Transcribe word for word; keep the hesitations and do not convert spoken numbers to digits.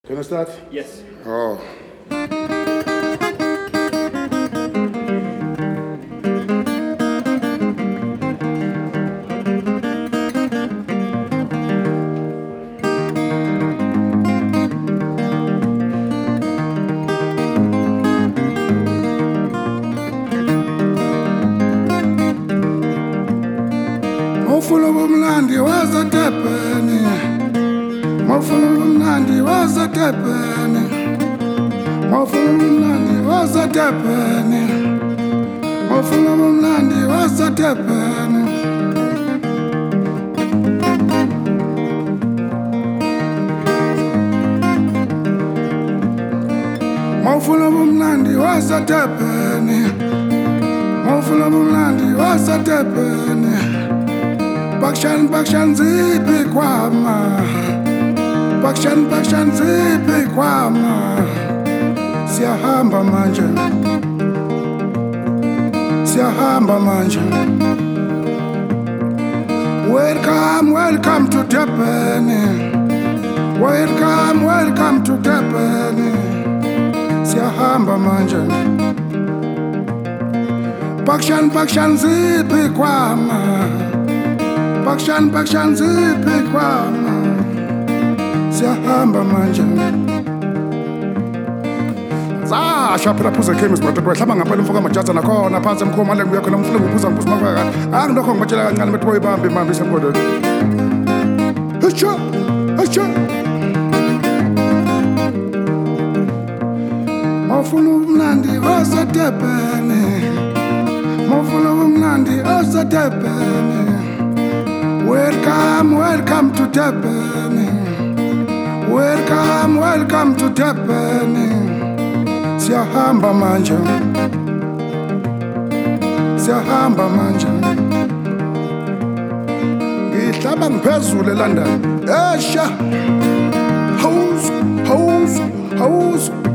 Can I start? Yes. Oh. Mawufuna ubumnandi waseThekwini, mawufuna ubumnandi waseThekwini, mawufuna ubumnandi waseThekwini, mawufuna ubumnandi waseThekwini. Mawufuna ubumnandi waseThekwini, mawufuna ubumnandi waseThekwini. Bakshan bakshan zipi kwama, bakshan bakshan zipi kwama. Siyahamba manje, siyahamba manje. Welcome, welcome to Thekwini. Welcome, welcome to Thekwini. Siyahamba manje. Bakshan bakshan zipi kwama, bakshan bakshan zipi kwama. Siyahamba manje. Zasha phela phuze chemist but wahlaba ngapha mfoka majaza nakhona phansi emkhoma le ngiyakhona ngifuna ukuphuza ngiphuza makwaka angilokho ngibatshela kancane bethi boyibambe imambe isemgodweni. Hacha hacha mawufuna ubumnandi waseThekwini, mawufuna ubumnandi waseThekwini. Welcome, welcome to Thekwini. Welcome, welcome to Thekwini. Siyahamba manje, siyahamba manje. Ngihlaba ngiphezulu eLondon. Esha, hawuzu, hawuzu, hawuzu.